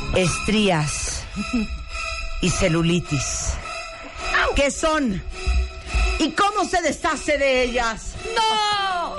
estrías y celulitis. ¿Qué son? ¿Y cómo se deshace de ellas? ¡No!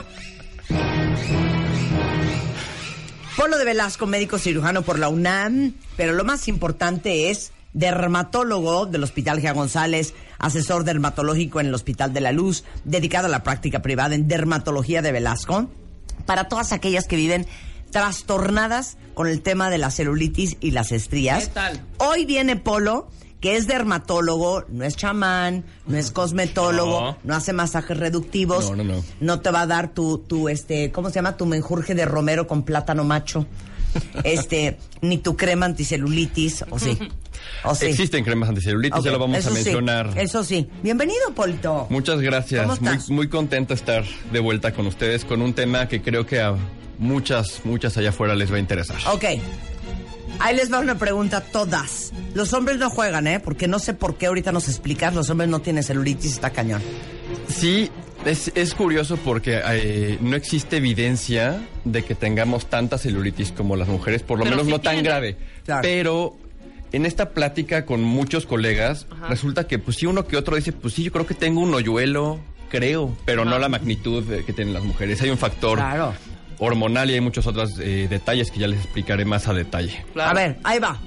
Polo de Velasco, médico cirujano por la UNAM, pero lo más importante es dermatólogo del Hospital Gea González, asesor dermatológico en el Hospital de la Luz, dedicado a la práctica privada en dermatología de Velasco, para todas aquellas que viven trastornadas con el tema de la celulitis y las estrías. ¿Qué tal? Hoy viene Polo, que es dermatólogo, no es chamán, no es cosmetólogo, no hace masajes reductivos. No. No te va a dar tu ¿cómo se llama? Tu menjurje de romero con plátano macho. Ni tu crema anticelulitis, ¿o sí? Existen cremas anticelulitis, ya lo vamos a mencionar. Sí, eso sí. Bienvenido, Polito. Muchas gracias. ¿Cómo estás? Muy contento de estar de vuelta con ustedes con un tema que creo que a muchas allá afuera les va a interesar. Ok. Ahí les va una pregunta a todas. Los hombres no juegan, porque no sé por qué ahorita nos explicas. Los hombres no tienen celulitis, está cañón. Sí, es curioso porque no existe evidencia de que tengamos tanta celulitis como las mujeres, por lo menos sí no tan grave. Claro. Pero en esta plática con muchos colegas, resulta que pues sí uno que otro dice, pues sí, yo creo que tengo un hoyuelo, creo, pero no la magnitud que tienen las mujeres. Hay un factor hormonal y hay muchos otros detalles que ya les explicaré más a detalle. Claro. A ver, ahí va.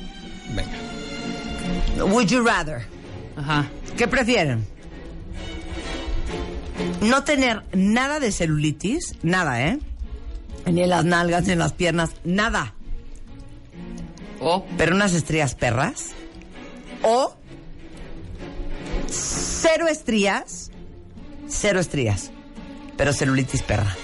Venga. Would you rather? ¿Qué prefieren? No tener nada de celulitis, nada, ni en las nalgas, ni en las piernas, nada. Pero unas estrías perras. O cero estrías, pero celulitis perra.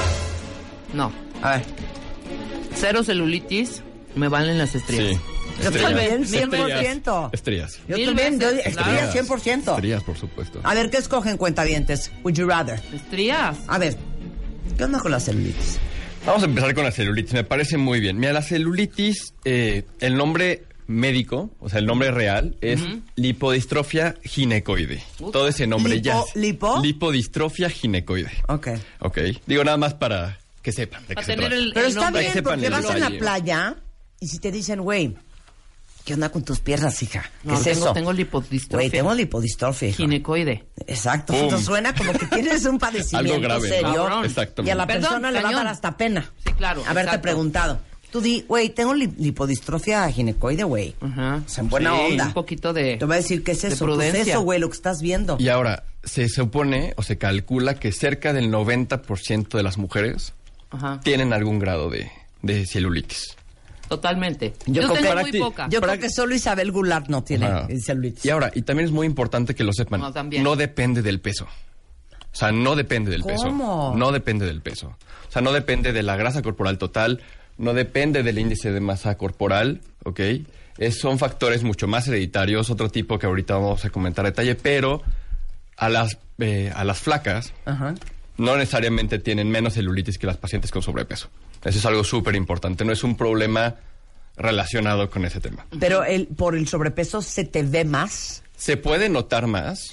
No. A ver. Cero celulitis, me valen las estrías. Sí. Yo también, 100%. Estrías. Yo también, estrías 100%. Estrías, por supuesto. A ver, ¿qué escogen, cuentavientes? Would you rather? Estrías. A ver, ¿qué onda con la celulitis? Vamos a empezar con la celulitis, me parece muy bien. Mira, la celulitis, el nombre médico, o sea, el nombre real, es lipodistrofia ginecoide. Todo ese nombre ya es. Lipodistrofia ginecoide. Ok. Digo, nada más para que sepan de qué se trata. Pero está bien, porque vas en la playa y si te dicen, güey, ¿qué onda con tus piernas, hija? ¿Qué es eso? Tengo lipodistrofia. Güey, tengo lipodistrofia. Ginecoide. Exacto. Esto suena como que tienes un padecimiento algo grave, serio. ¿no? Exactamente. Y a la persona le va a dar hasta pena. Sí, claro. Haberte preguntado. Tú di, güey, tengo lipodistrofia ginecoide, güey. O sea, en buena onda. Un poquito de te voy a decir, ¿qué es eso? Prudencia. Pues eso, güey, lo que estás viendo. Y ahora, se supone o se calcula que cerca del 90% de las mujeres tienen algún grado de celulitis. Totalmente. Yo tengo muy poca. Yo creo que solo Isabel Goulart no tiene celulitis. Y ahora, y también es muy importante que lo sepan. No depende del peso. O sea, no depende del peso. ¿Cómo? No depende del peso. O sea, no depende de la grasa corporal total, no depende del índice de masa corporal, ¿ok? Son factores mucho más hereditarios, otro tipo que ahorita vamos a comentar a detalle, pero a las flacas no necesariamente tienen menos celulitis que las pacientes con sobrepeso. Eso es algo súper importante, no es un problema relacionado con ese tema. Pero por el sobrepeso se te ve más. Se puede notar más,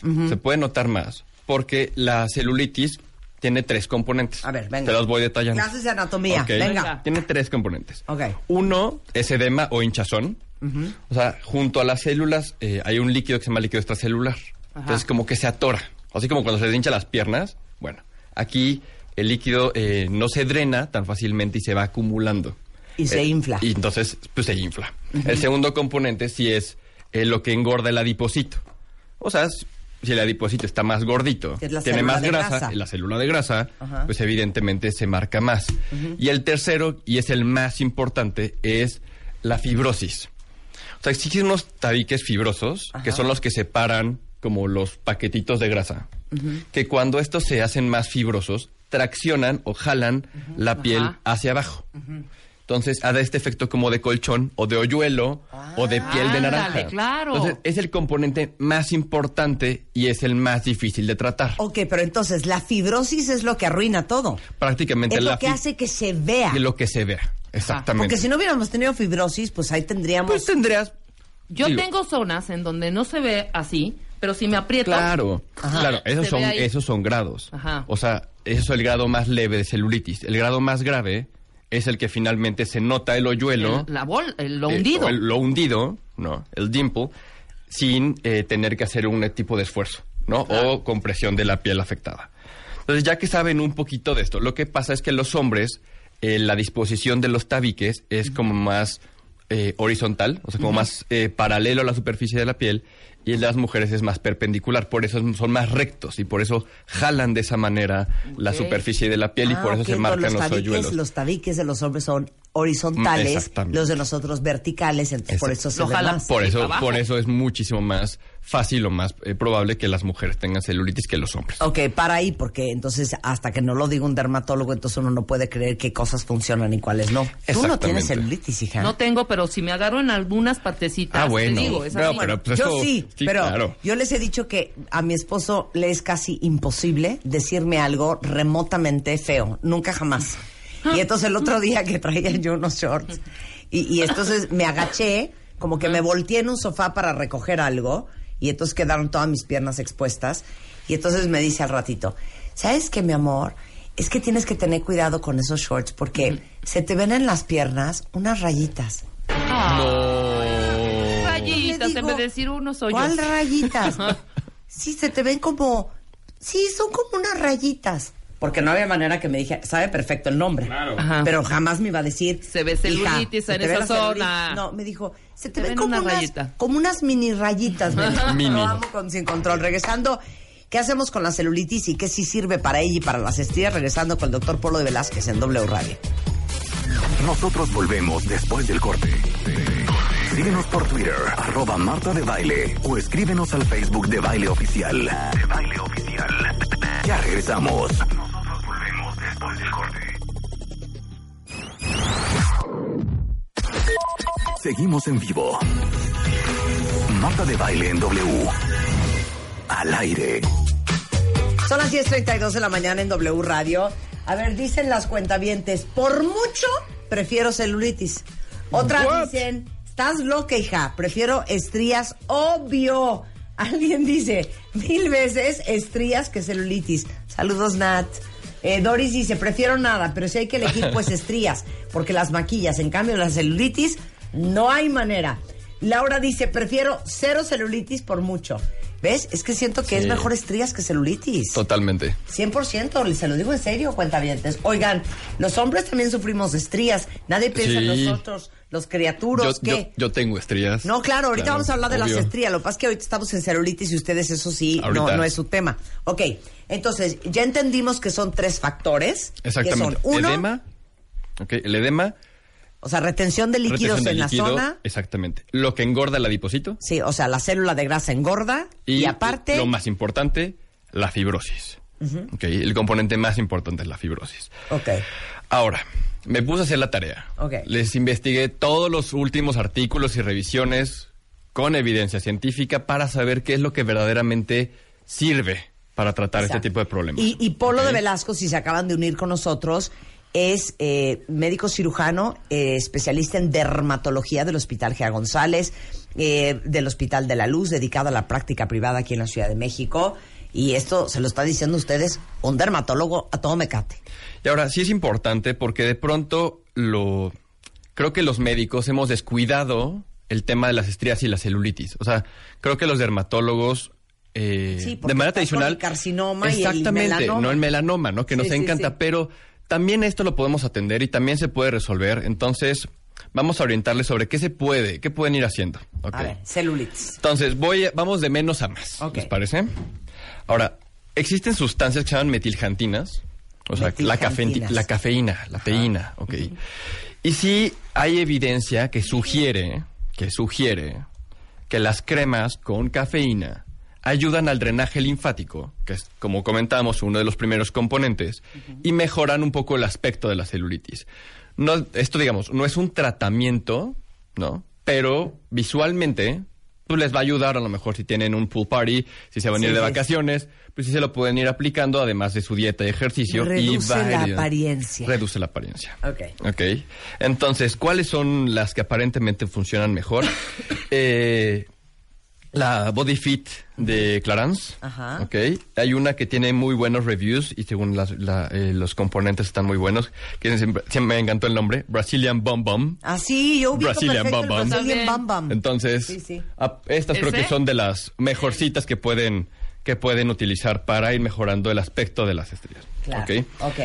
porque la celulitis tiene 3 componentes. A ver, venga. Te los voy detallando. Clases de anatomía, venga. Tiene 3 componentes. Okay. Uno es edema o hinchazón. O sea, junto a las células hay un líquido que se llama líquido extracelular. Entonces, como que se atora. Así como cuando se les hincha las piernas. Bueno, aquí el líquido no se drena tan fácilmente y se va acumulando. Y se infla. Y entonces, pues se infla. El segundo componente sí es lo que engorda el adipocito. O sea, si el adipocito está más gordito, tiene más grasa, la célula de grasa, pues evidentemente se marca más. Y el tercero, y es el más importante, es la fibrosis. O sea, existen unos tabiques fibrosos, que son los que separan como los paquetitos de grasa, que cuando estos se hacen más fibrosos, traccionan o jalan la piel hacia abajo. Entonces, da este efecto como de colchón o de hoyuelo o de piel de naranja. Dale, claro. Entonces, es el componente más importante y es el más difícil de tratar. Ok, pero entonces, la fibrosis es lo que arruina todo. Prácticamente. Es lo que hace que se vea. Y lo que se vea, exactamente. Porque si no hubiéramos tenido fibrosis, pues ahí tendríamos... Pues tendrías... Yo tengo zonas en donde no se ve así, pero si me aprieto... Claro, esos son grados. O sea, eso es el grado más leve de celulitis. El grado más grave es el que finalmente se nota el hoyuelo. Lo hundido. Lo hundido, ¿no? El dimple, sin tener que hacer un tipo de esfuerzo, ¿no? Claro. O compresión de la piel afectada. Entonces, ya que saben un poquito de esto, lo que pasa es que los hombres, la disposición de los tabiques es como más horizontal, o sea, como más paralelo a la superficie de la piel, y en las mujeres es más perpendicular, por eso son más rectos y por eso jalan de esa manera la superficie de la piel y por eso se marcan los hoyuelos. Los tabiques de los hombres son horizontales, los de nosotros verticales, entonces por eso se ve más. Por eso es muchísimo más fácil o más probable que las mujeres tengan celulitis que los hombres. Ok, para ahí, porque entonces hasta que no lo diga un dermatólogo, entonces uno no puede creer qué cosas funcionan y cuáles no. Tú no tienes celulitis, hija. No tengo, pero si me agarro en algunas partecitas, bueno. te digo, pero pues yo sí, pero claro. Yo les he dicho que a mi esposo le es casi imposible decirme algo remotamente feo, nunca jamás. Y entonces el otro día que traía yo unos shorts y entonces me agaché, como que me volteé en un sofá para recoger algo y entonces quedaron todas mis piernas expuestas y entonces me dice al ratito, ¿sabes qué, mi amor? Es que tienes que tener cuidado con esos shorts porque se te ven en las piernas unas rayitas. No. Rayitas, en vez de decir unos hoyos. ¿Cuál rayitas? Sí, se te ven como... Sí, son como unas rayitas. Porque no había manera que me dijera, sabe perfecto el nombre. Claro. Pero jamás me iba a decir... Se ve celulitis en esa zona. No, me dijo, se te ven como unas mini rayitas. Mini. Lo amo con Sin Control. Regresando, ¿qué hacemos con la celulitis y qué sí sirve para ella y para las estrías? Regresando con el doctor Polo de Velázquez en W Radio. Nosotros volvemos después del corte. Síguenos por Twitter, @Marta de Baile, o escríbenos al Facebook de Baile Oficial. De Baile Oficial. Ya regresamos. Nosotros volvemos después del corte. Seguimos en vivo. Marta de Baile en W. Al aire. Son las 10:32 de la mañana en W Radio. A ver, dicen las cuentavientes, por mucho prefiero celulitis. Otras dicen, estás loca, hija, prefiero estrías, obvio. Alguien dice, 1000 veces estrías que celulitis. Saludos, Nat. Doris dice, prefiero nada, pero si hay que elegir, pues estrías, porque las maquillas. En cambio, la celulitis, no hay manera. Laura dice, prefiero 0 celulitis por mucho. ¿Ves? Es que siento que es mejor estrías que celulitis. Totalmente. 100%, se lo digo en serio, cuentavientes. Oigan, los hombres también sufrimos de estrías. Nadie piensa en nosotros, los criaturos, ¿qué? Yo tengo estrías. No, claro, ahorita vamos a hablar de las estrías. Lo que pasa es que ahorita estamos en celulitis y ustedes eso sí, no es su tema. Ok, entonces, ya entendimos que son 3 factores. Exactamente. Que son, 1, edema. Ok, el edema. O sea, retención de líquidos en la zona. Exactamente. Lo que engorda el adipocito. Sí, o sea, la célula de grasa engorda. Y aparte... lo más importante, la fibrosis. Okay, el componente más importante es la fibrosis. Ok. Ahora, me puse a hacer la tarea. Ok. Les investigué todos los últimos artículos y revisiones con evidencia científica para saber qué es lo que verdaderamente sirve para tratar este tipo de problemas. Y Polo de Velasco, si se acaban de unir con nosotros... es médico cirujano, especialista en dermatología del Hospital Gea González, del Hospital de la Luz, dedicado a la práctica privada aquí en la Ciudad de México. Y esto se lo está diciendo ustedes, un dermatólogo a todo mecate. Y ahora, sí es importante porque de pronto creo que los médicos hemos descuidado el tema de las estrías y la celulitis. O sea, creo que los dermatólogos... de manera tradicional... el carcinoma exactamente, y el melanoma. No el melanoma, ¿no? Que nos encanta, pero... También esto lo podemos atender y también se puede resolver. Entonces, vamos a orientarles sobre qué pueden ir haciendo. Okay. A ver, celulitis. Entonces, vamos de menos a más. Okay. ¿Les parece? Ahora, existen sustancias que se llaman metiljantinas. O sea, la cafeína, la teína. Ok. Y sí hay evidencia que sugiere que las cremas con cafeína ayudan al drenaje linfático, que es, como comentábamos, uno de los primeros componentes, y mejoran un poco el aspecto de la celulitis. Esto, digamos, no es un tratamiento, ¿no? Pero visualmente, pues les va a ayudar, a lo mejor si tienen un pool party, si se van a ir de vacaciones, pues sí se lo pueden ir aplicando, además de su dieta y ejercicio. Reduce la apariencia. Reduce la apariencia. Ok. Entonces, ¿cuáles son las que aparentemente funcionan mejor? la Body Fit de Clarins. Ajá. Okay. Hay una que tiene muy buenos reviews y según los componentes están muy buenos. Que siempre me encantó el nombre, Brazilian Bum Bum. Ah, sí, yo ubico Brazilian perfecto Bum el Bum. Brazilian Bum Bum. Entonces, Sí. Estas creo ¿Ese? que son de las mejorcitas que pueden utilizar para ir mejorando el aspecto de las estrías. Claro. Okay. Ok.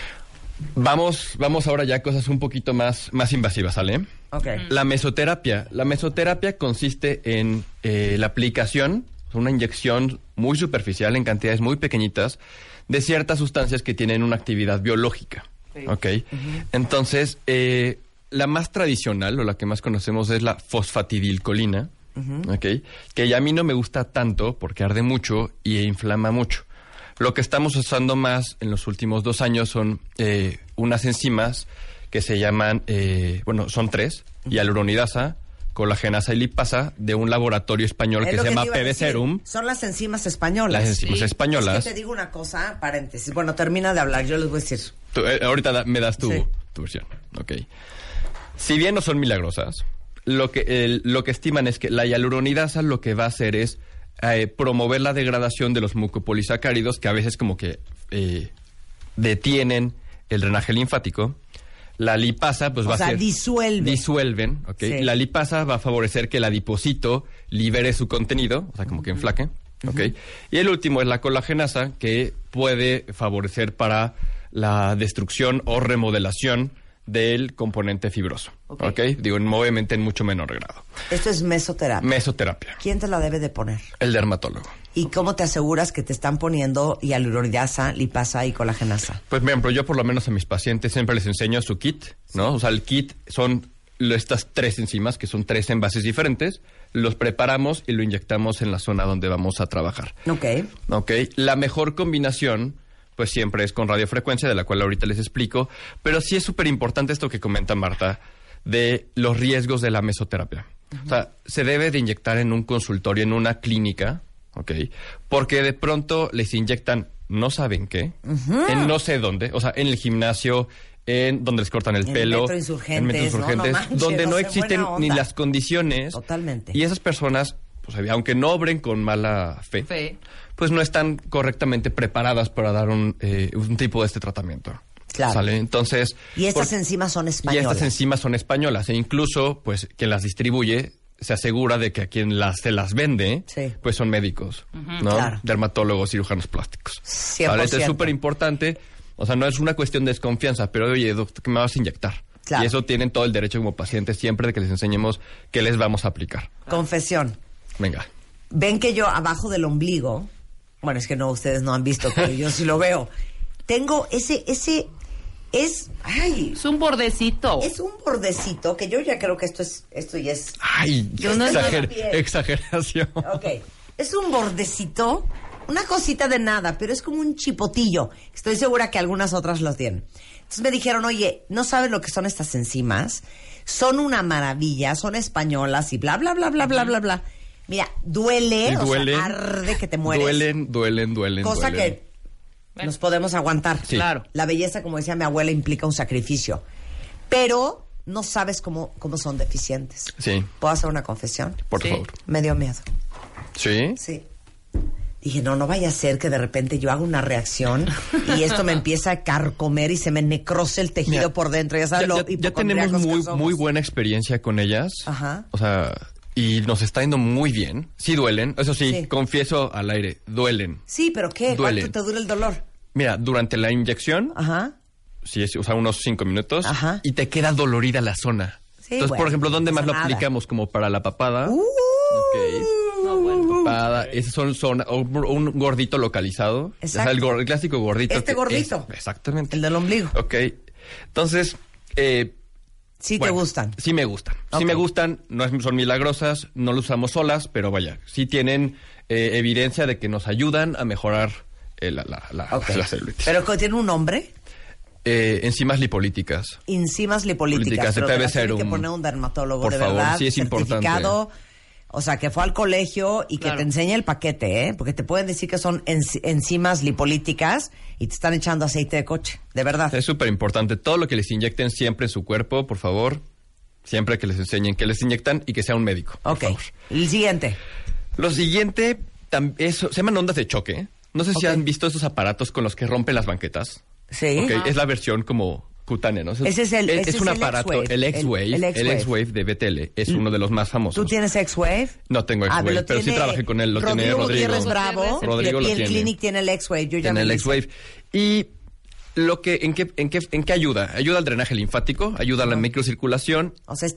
Vamos ahora ya a cosas un poquito más invasivas, ¿sale? Ok. La mesoterapia. La mesoterapia consiste en la aplicación, una inyección muy superficial en cantidades muy pequeñitas de ciertas sustancias que tienen una actividad biológica. Sí. ¿Ok? Entonces, la más tradicional o la que más conocemos es la fosfatidilcolina, ¿ok? Que ya a mí no me gusta tanto porque arde mucho y inflama mucho. Lo que estamos usando más en los últimos 2 años son unas enzimas que se llaman, son 3, hialuronidasa, colagenasa y lipasa, de un laboratorio español que se llama PB Serum. Son las enzimas españolas. Las enzimas españolas. Es que te digo una cosa, paréntesis. Bueno, termina de hablar, yo les voy a decir. Ahorita me das tu Sí. versión. Ok. Si bien no son milagrosas, lo que estiman es que la hialuronidasa lo que va a hacer es promover la degradación de los mucopolisacáridos, que a veces como que detienen el drenaje linfático. La lipasa, pues va a ser... disuelven, ¿ok? Sí. La lipasa va a favorecer que el adipocito libere su contenido, o sea, como que enflaque, ¿ok? Y el último es la colagenasa, que puede favorecer para la destrucción o remodelación del componente fibroso, ¿ok? Digo, obviamente en mucho menor grado. Esto es mesoterapia. Mesoterapia. ¿Quién te la debe de poner? El dermatólogo. ¿Y cómo te aseguras que te están poniendo hialuronidasa, lipasa y colagenasa? Pues, por ejemplo, yo por lo menos a mis pacientes siempre les enseño su kit, ¿no? O sea, el kit son estas 3 enzimas, que son 3 envases diferentes, los preparamos y lo inyectamos en la zona donde vamos a trabajar. Ok. Ok. La mejor combinación, pues siempre es con radiofrecuencia, de la cual ahorita les explico, pero sí es súper importante esto que comenta Marta, de los riesgos de la mesoterapia. O sea, se debe de inyectar en un consultorio, en una clínica, ¿ok? Porque de pronto les inyectan no saben qué, en no sé dónde, o sea, en el gimnasio, en donde les cortan el pelo, Metro Insurgentes, en Metro Insurgentes, no manches, donde no no sé, existen buena ni onda. las condiciones. Totalmente. Y esas personas, pues aunque no obren con mala fe, pues no están correctamente preparadas para dar un tipo de este tratamiento. Claro. ¿Sale? Entonces... Y estas enzimas son españolas. Y estas enzimas son españolas. E incluso, pues, quien las distribuye se asegura de que a quien se las vende, Sí. pues son médicos, ¿no? Claro. Dermatólogos, cirujanos plásticos. 100%. ¿Vale? Esto es súper importante. O sea, no es una cuestión de desconfianza, pero oye, doctor, ¿qué me vas a inyectar? Claro. Y eso tienen todo el derecho como pacientes siempre de que les enseñemos qué les vamos a aplicar. Confesión. Venga. Ven que yo abajo del ombligo, bueno, es que no, ustedes no han visto, pero yo sí lo veo. Tengo ay, Es un bordecito. es un bordecito que yo ya creo que esto ya es. Ay, Yo no- exageración. Ok, es un bordecito, una cosita de nada, pero es como un chipotillo. Estoy segura que algunas otras lo tienen. Entonces me dijeron, oye, ¿no sabes lo que son estas enzimas? Son una maravilla, son españolas y bla, bla, bla, bla, bla, bla, bla. Mira, duele, Y duelen, o sea, arde que te mueres. Duelen. Cosa que nos podemos aguantar. Sí. Claro. La belleza, como decía mi abuela, implica un sacrificio. Pero no sabes cómo son deficientes. Sí, ¿Puedo hacer una confesión? por Sí. favor. Me dio miedo. ¿Sí? Sí. Dije, no vaya a ser que de repente yo haga una reacción y esto me empieza a carcomer y se me necrose el tejido Mira, por dentro. Ya sabes lo ya tenemos hipocondríacos que somos. muy buena experiencia con ellas. Ajá. O sea, y nos está yendo muy bien. Sí duelen, eso sí, Sí. confieso al aire, duelen. Sí, pero ¿qué? Duelen. ¿Cuánto te dura el dolor? Mira, durante la inyección, Ajá. sí, o sea, unos 5 minutos, Ajá. y te queda dolorida la zona. Sí, Entonces, bueno, por ejemplo, ¿dónde no más pasa lo nada. aplicamos? Como para la papada. Uh. Ok. No, bueno. Papada, esos son un gordito localizado. O sea, Exacto. el clásico gordito. Este gordito. Exactamente. El del ombligo. Ok. Entonces, Sí bueno, te gustan. Sí me gustan. Ok. Sí me gustan, son milagrosas, no las usamos solas, pero vaya, sí tienen evidencia de que nos ayudan a mejorar Ok. la celulitis. ¿Pero que tiene un nombre? Enzimas lipolíticas. Enzimas lipolíticas. Políticas, de Pero te PB las tiene que Serum. poner un dermatólogo, Por de favor, verdad. sí es certificado. O sea, que fue al colegio y que Claro. te enseñe el paquete, ¿eh? Porque te pueden decir que son enzimas lipolíticas y te están echando aceite de coche. De verdad. Es súper importante. Todo lo que les inyecten siempre en su cuerpo, por favor. Siempre que les enseñen que les inyectan y que sea un médico. por Ok. favor. El siguiente. Lo siguiente se llaman ondas de choque. No sé si han visto esos aparatos con los que rompen las banquetas. Sí. Okay. Es la versión como cutánea, ¿no? Ese es un aparato, el X-Wave. El X-Wave de BTL es uno de los más famosos. ¿Tú tienes X-Wave? No tengo X-Wave, pero sí trabajé con él. Lo tiene Rodrigo. Bravo. Rodrigo lo tiene. Y el tiene. Clinic tiene el X-Wave. Yo ya tiene el X-Wave. Y ¿en qué ayuda? Ayuda al drenaje linfático, ayuda a la microcirculación. O sea,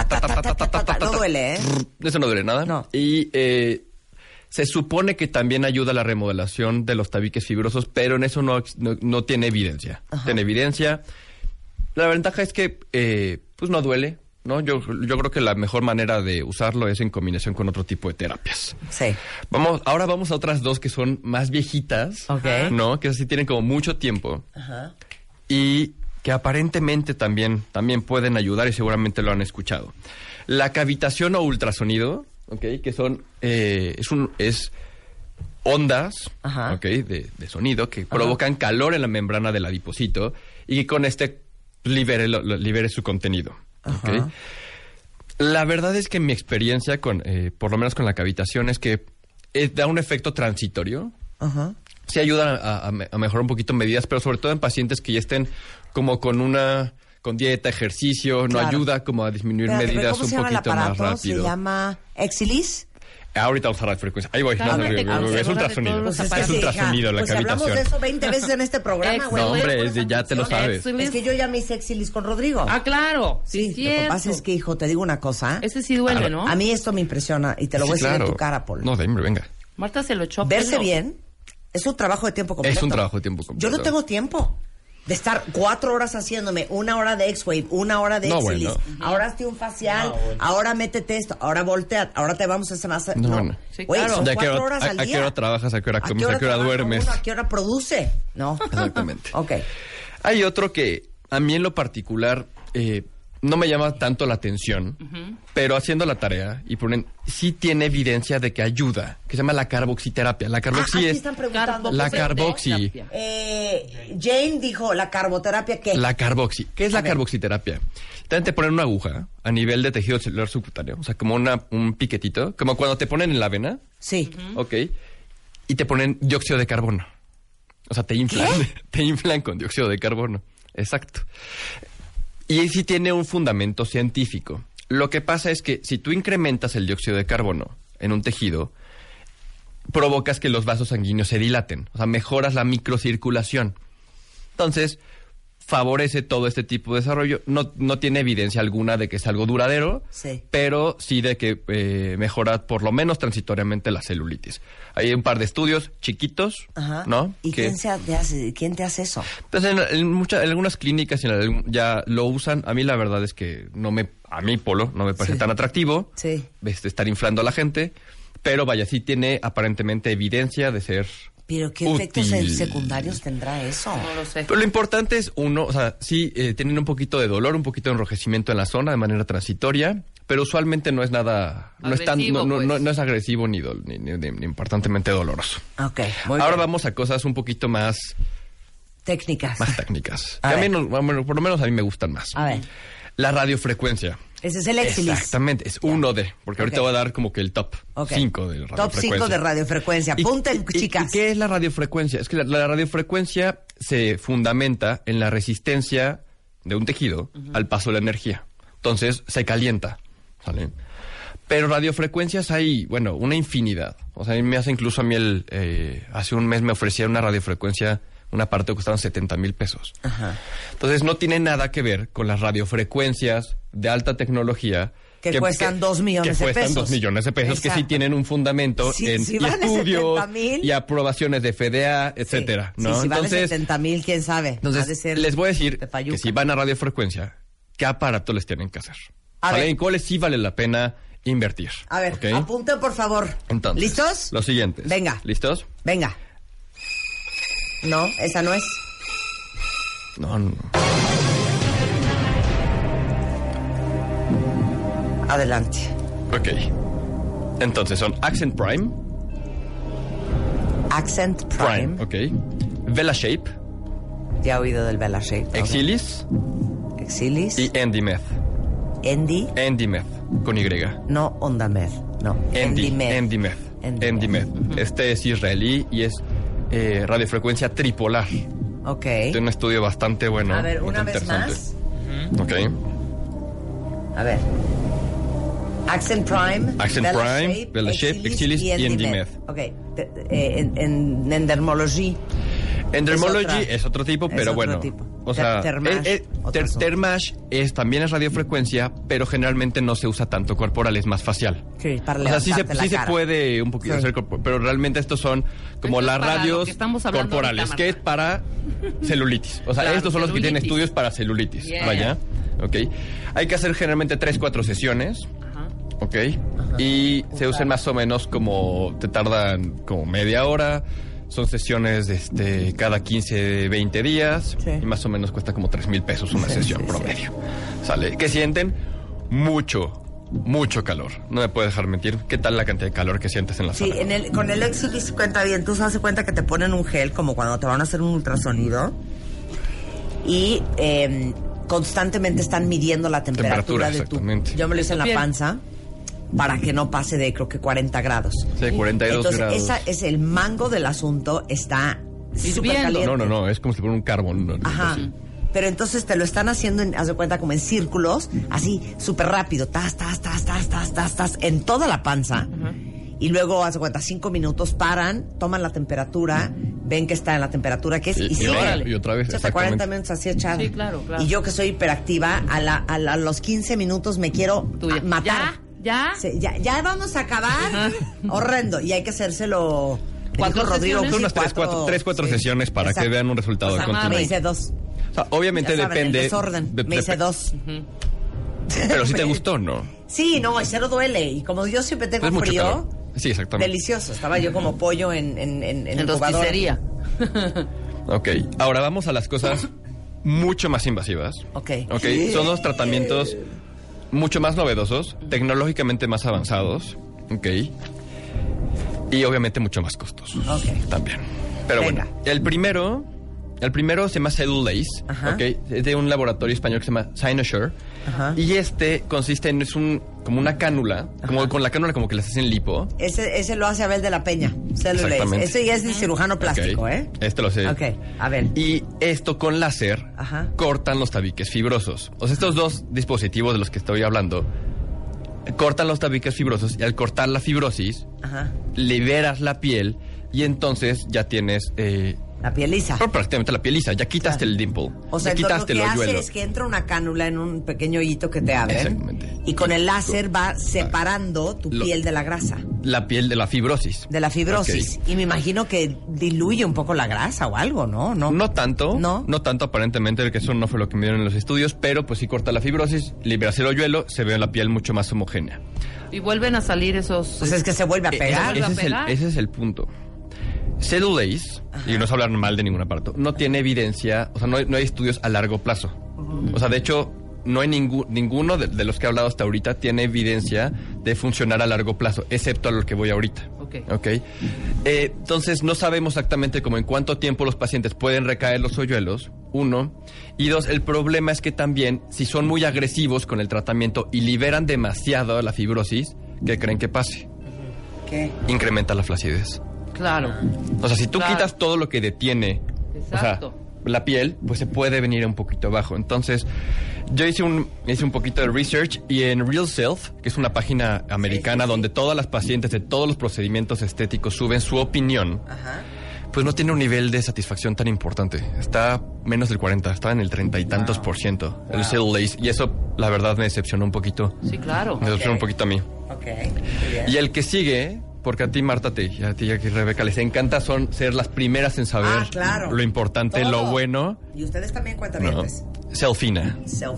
no duele, ¿eh? Eso no duele nada. No. Y se supone que también ayuda a la remodelación de los tabiques fibrosos, pero en eso no tiene evidencia. Ajá. Tiene evidencia. La ventaja es que pues no duele, ¿no? Yo creo que la mejor manera de usarlo es en combinación con otro tipo de terapias. Sí. Ahora vamos a otras dos que son más viejitas, ¿no? Que sí tienen como mucho tiempo. Ajá. Y que aparentemente también pueden ayudar y seguramente lo han escuchado. La cavitación o ultrasonido, ¿ok? Que son es ondas, ¿ok? De sonido que provocan calor en la membrana del adipocito y que con libere su contenido. ¿Okay? La verdad es que mi experiencia por lo menos con la cavitación es que da un efecto transitorio. Sí ayuda a mejorar un poquito medidas, pero sobre todo en pacientes que ya estén como con dieta, ejercicio, no ayuda como a disminuir medidas un poquito más rápido. ¿Se llama Exilis? Ahorita vamos a radiofrecuencia. Ahí voy. Es ultrasonido. Es ultrasonido la cavitación. Hablamos de eso 20 veces en este programa, güey. No, hombre, ya te lo sabes. Es que yo ya me hice Exilis con Rodrigo. Ah, claro. Sí, lo que pasa es que, hijo, te digo una cosa. Ese sí duele, ¿no? A mí esto me impresiona y te lo voy a decir en tu cara, Paul. No, hombre, venga. Marta se lo echó. Verse bien es un trabajo de tiempo completo. Es un trabajo de tiempo completo. Yo no tengo tiempo de estar 4 horas haciéndome 1 hora de X-Wave, 1 hora de Exilis. Ahora hazte un facial, ahora métete esto, ahora voltea, ahora te vamos a hacer más. Bueno. Sí, claro. Son 4 horas al día. ¿A qué hora trabajas? ¿A qué hora comes? ¿A qué hora duermes? ¿A qué hora produce? No. Exactamente. Ok. Hay otro que a mí en lo particular no me llama tanto la atención, pero haciendo la tarea y sí tiene evidencia de que ayuda, que se llama la carboxiterapia. La carboxi es la carboxi. Jane dijo la carboterapia, ¿qué? La carboxi. ¿Qué es la carboxiterapia? También te ponen una aguja a nivel de tejido celular subcutáneo, o sea, como un piquetito, como cuando te ponen en la vena. Sí. Ok. Y te ponen dióxido de carbono. O sea, te inflan. ¿Qué? Te inflan con dióxido de carbono. Exacto. Y sí tiene un fundamento científico. Lo que pasa es que si tú incrementas el dióxido de carbono en un tejido, provocas que los vasos sanguíneos se dilaten. O sea, mejoras la microcirculación. Entonces, favorece todo este tipo de desarrollo. No tiene evidencia alguna de que es algo duradero, pero sí de que mejora por lo menos transitoriamente la celulitis. Hay un par de estudios chiquitos, ¿no? ¿Y quién te hace eso? Pues en algunas clínicas ya lo usan. A mí la verdad es que a mí, Polo, no me parece tan atractivo estar inflando a la gente, pero vaya, sí tiene aparentemente evidencia de ser ¿Pero qué efectos secundarios tendrá eso? No lo sé. Pero lo importante es, sí tienen un poquito de dolor, un poquito de enrojecimiento en la zona de manera transitoria, pero usualmente no es nada, no es agresivo ni importantemente doloroso. Ok, Ahora vamos a cosas un poquito más técnicas. Por lo menos a mí me gustan más. A ver. La radiofrecuencia. Ese es el Exilis. Exactamente, es uno de, porque ahorita voy a dar como que el top 5 de radiofrecuencia. Top 5 de radiofrecuencia. Apunten, chicas. ¿Y qué es la radiofrecuencia? Es que la radiofrecuencia se fundamenta en la resistencia de un tejido al paso de la energía. Entonces, se calienta, ¿sale? Pero radiofrecuencias hay, una infinidad. O sea, incluso a mí hace un mes me ofrecieron una radiofrecuencia, una parte que costaban 70,000 pesos. Ajá. Entonces, no tiene nada que ver con las radiofrecuencias de alta tecnología que cuestan 2 millones de pesos. Que cuestan 2 millones de pesos, que sí tienen un fundamento en estudios y aprobaciones de FDA, etcétera, ¿no? Si vale 70,000, quién sabe. Entonces, les voy a decir que si van a radiofrecuencia, ¿qué aparato les tienen que hacer? ¿En cuáles sí vale la pena invertir? A ver, apunten, por favor. Entonces, ¿listos? Los siguientes. Venga. ¿Listos? Venga. No, esa no es. No. Adelante. Ok. Entonces son Accent Prime. Accent Prime. Ok. Vela Shape. Ya he oído del Vela Shape. Exilis. Exilis. Y Endimeth. Endimeth. Con Y. No Ondameth. No. Endimeth. NDMED. Este es israelí y es radiofrecuencia tripolar. Ok. Tiene un estudio bastante bueno. A ver, una vez más. Ok. A ver. Accent Prime, Bella Shape, Exilis y NDMED. Ok. En endermology. Endermology es otro tipo, pero otro bueno. tipo. O sea, Termash también es radiofrecuencia, pero generalmente no se usa tanto corporal, es más facial. Sí, para o sea, sí se puede un poquito hacer pero realmente estos son como las radios corporales, ahorita, que es para celulitis. O sea, claro, estos son los que tienen estudios para celulitis. Yeah. Vaya, ok. Hay que hacer generalmente 3-4 sesiones. Ok. Y se usan más o menos como, te tardan como media hora. Son sesiones cada 15, 20 días. Sí. Y más o menos cuesta como 3,000 pesos una sesión promedio. ¿Sale? Que sienten mucho calor. No me puedes dejar mentir. ¿Qué tal la cantidad de calor que sientes en la sala? Sí, con el Exilis cuenta bien. Tú se das cuenta que te ponen un gel como cuando te van a hacer un ultrasonido. Y constantemente están midiendo la temperatura de tu... Yo me lo hice en la panza para que no pase de, creo que 40 grados. Sí, 42 grados. Entonces, es el mango del asunto, está súper caliente. No, es como si fuera un carbón. Ajá. Así. Pero entonces te lo están haciendo, haz de cuenta, como en círculos, así, súper rápido, tas, en toda la panza. Y luego, haz de cuenta, 5 minutos, paran, toman la temperatura, ven que está en la temperatura que es, y siguen. Y otra vez, exactamente. 40 minutos así echada. Sí, claro. Y yo que soy hiperactiva, a los 15 minutos me quiero matar. ¿Ya vamos a acabar? Horrendo. Y hay que hacérselo. ¿Cuántas Rodrigo? Son unas 3-4 sesiones para que vean un resultado continuo. Me hice 2. O sea, obviamente depende. El desorden. Me hice 2. Pero si te gustó, ¿no? Sí, no, y cero duele. Y como yo siempre tengo frío. Calor. Sí, exactamente. Delicioso. Estaba yo como pollo en rosticería. Ok. Ahora vamos a las cosas mucho más invasivas. Ok. Son 2 tratamientos mucho más novedosos, tecnológicamente más avanzados, ok, y obviamente mucho más costosos, también. Pero venga. Bueno, el primero se llama Cellulase, ok, es de un laboratorio español que se llama Cynosure, y consiste en, como una cánula, como con la cánula como que les hacen lipo. Ese lo hace Abel de la Peña, Cellulase. Ese ya es de cirujano plástico, Lo sé. Ok, Abel. Y esto con láser cortan los tabiques fibrosos. O sea, estos 2 dispositivos de los que estoy hablando cortan los tabiques fibrosos y al cortar la fibrosis liberas la piel y entonces ya tienes... la piel lisa. Prácticamente la piel lisa. Ya quitaste el dimple. O sea, lo que hace es que entra una cánula en un pequeño hoyito que te abren. Exactamente. Y con el láser va separando tu piel de la grasa. La piel de la fibrosis. De la fibrosis. Okay. Y me imagino que diluye un poco la grasa o algo, ¿no? No tanto. No tanto aparentemente, que eso no fue lo que me dieron en los estudios, pero pues sí corta la fibrosis, liberas el hoyuelo, se ve la piel mucho más homogénea. Y vuelven a salir esos... Pues es que se vuelve a pegar. Ese es el punto. Cellulase, y no es hablar mal de ningún aparato, no tiene evidencia, o sea, no hay estudios a largo plazo. O sea, de hecho, no hay ninguno de los que he hablado hasta ahorita tiene evidencia de funcionar a largo plazo, excepto a lo que voy ahorita. Ok. Entonces, no sabemos exactamente cómo en cuánto tiempo los pacientes pueden recaer los hoyuelos, 1. Y 2, el problema es que también, si son muy agresivos con el tratamiento y liberan demasiado la fibrosis, ¿qué creen que pase? ¿Qué? Incrementa la flacidez. Claro. O sea, si tú quitas todo lo que detiene, o sea, la piel, pues se puede venir un poquito abajo. Entonces, yo hice un poquito de research y en Real Self, que es una página americana donde todas las pacientes de todos los procedimientos estéticos suben su opinión, pues no tiene un nivel de satisfacción tan importante. Está menos del 40, está en el 30 y tantos %. El Cellulase. Y eso, la verdad, me decepcionó un poquito. Sí, claro. Me decepcionó un poquito a mí. Y el que sigue... Porque a ti, Marta, y a ti, aquí, Rebeca, les encanta ser las primeras en saber lo importante, lo bueno. Y ustedes también cuentan antes. Cellfina.